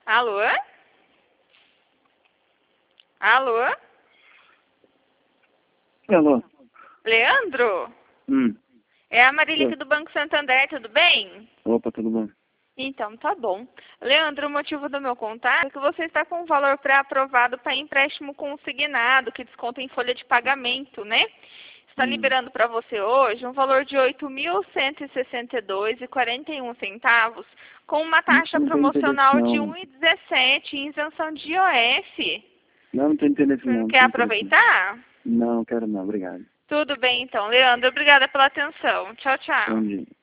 Alô? Alô? Alô? Leandro? É a Marilique do Banco Santander, tudo bem? Opa, tudo bom? Então, tá bom. Leandro, o motivo do meu contato é que você está com um valor pré-aprovado para empréstimo consignado, que desconta em folha de pagamento, né? Está liberando para você hoje um valor de R$ 8.162,41, com uma taxa promocional de 1,17 em isenção de IOF. Não tem interesse não. Quer aproveitar? Não, quero não, obrigado. Tudo bem, então. Leandro, obrigada pela atenção. Tchau, tchau. Bom dia.